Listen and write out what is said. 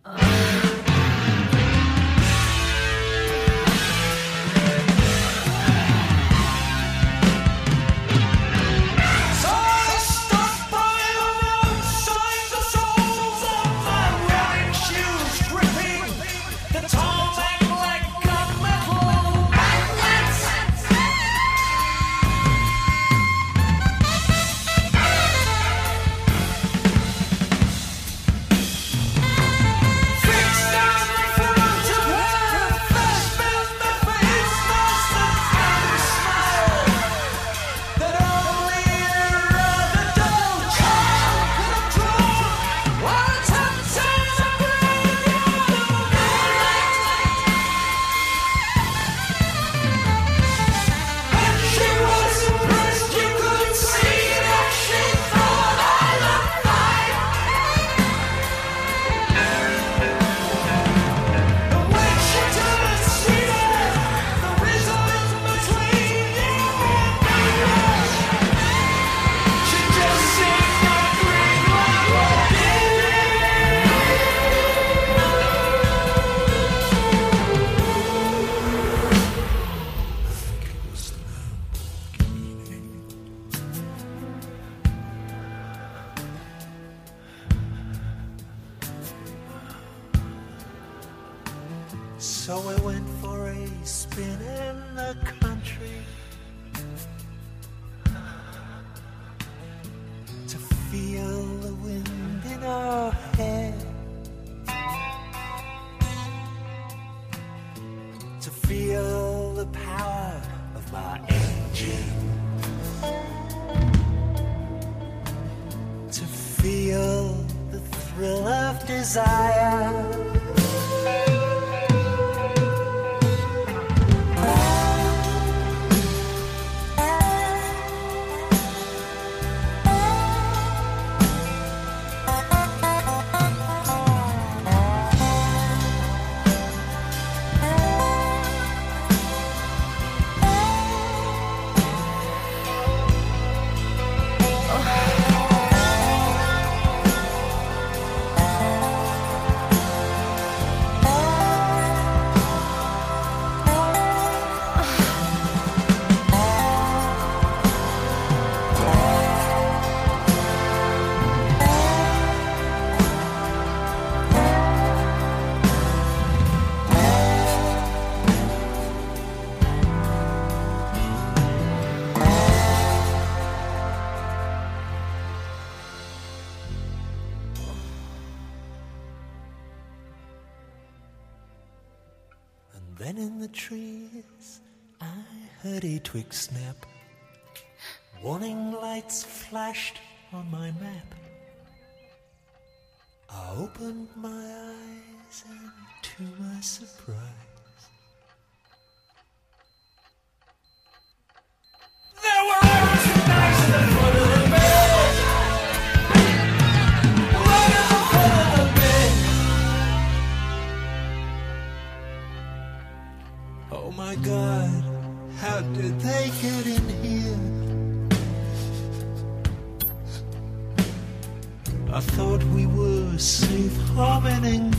So I went for a spin in the country to feel the wind in our hair, to feel the power of my engine, to feel the thrill of desire. Then in the trees I heard a twig snap. Warning lights flashed on my map. I opened my eyes and to my surprise there were arrows and knives in the front of the bed. Right in the front of the bed. Oh my God, how did they get in here? I thought we were safe harboring